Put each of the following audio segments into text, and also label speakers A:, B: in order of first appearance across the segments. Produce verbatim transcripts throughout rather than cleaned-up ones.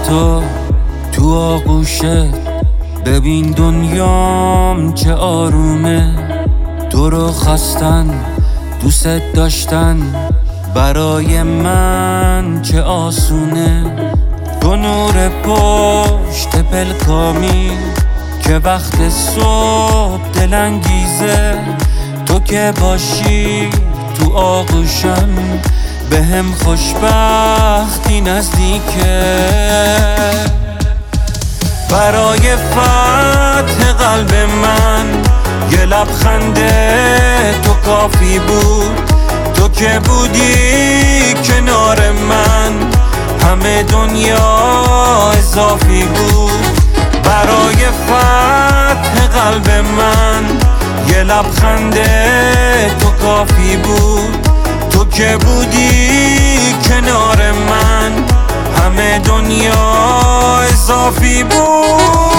A: تو تو آغوشت، ببین دنیام چه آرومه. تو رو خواستن دوست داشتن برای من چه آسونه. تو نور پشت پلکامی که وقت صبح دلانگیزه. تو که باشی تو آغوشم به هم خوشبختی نزدیکه. برای فتح قلب من یه لبخند تو کافی بود. تو که بودی کنار من همه دنیا اضافی بود. برای فتح قلب من یه لبخند تو کافی بود. تو که بودی کنار من همه دنیا اضافی بود.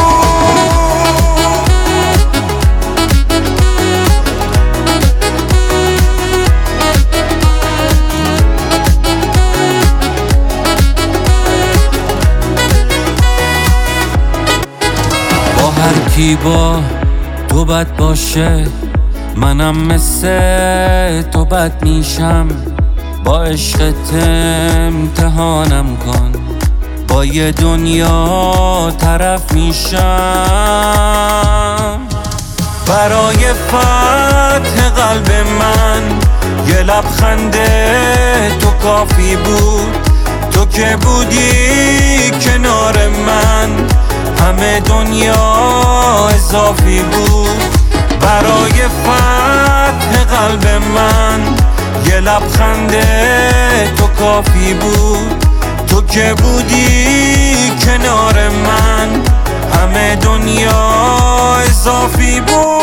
A: با هر کی با تو بد باشه منم مثل تو بد میشم. با عشقت امتحانم کن، با یه دنیا طرف میشم. برای فتح قلب من یه لبخند تو کافی بود. تو که بودی کنار من همه دنیا اضافی بود. برای فتح قلب من یه لبخند تو کافی بود. تو که بودی کنار من همه دنیا اضافی بود.